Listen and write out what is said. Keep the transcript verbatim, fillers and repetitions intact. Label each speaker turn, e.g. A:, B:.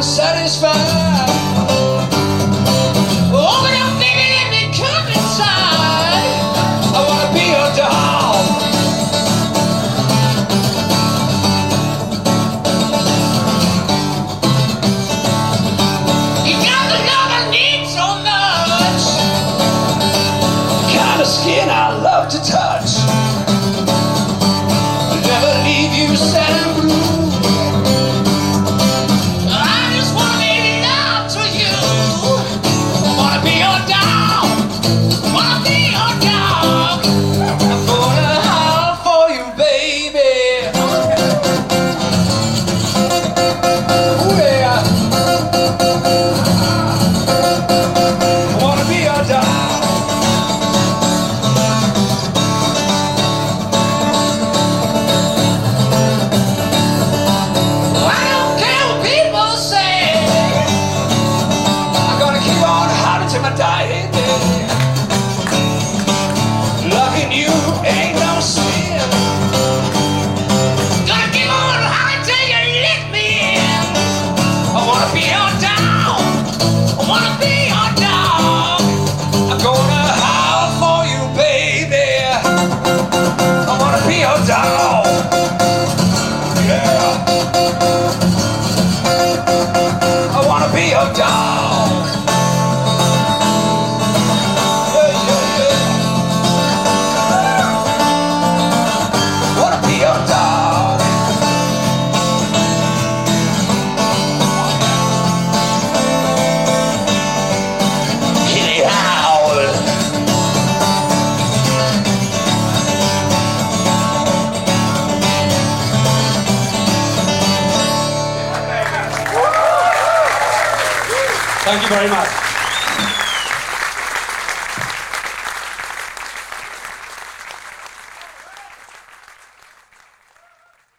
A: satisfied. Oh, now baby, let me come inside. I wanna be your dog. You got the love I need so much, the kind of skin I love to touch. Never leave you sad and blue. Dying day. Loving you ain't no sin. Gonna keep on hard till you let me in. I wanna be your dog. I wanna be your dog. I'm gonna howl for you, baby. I wanna be your dog. Yeah. I wanna be your dog. Thank you very much.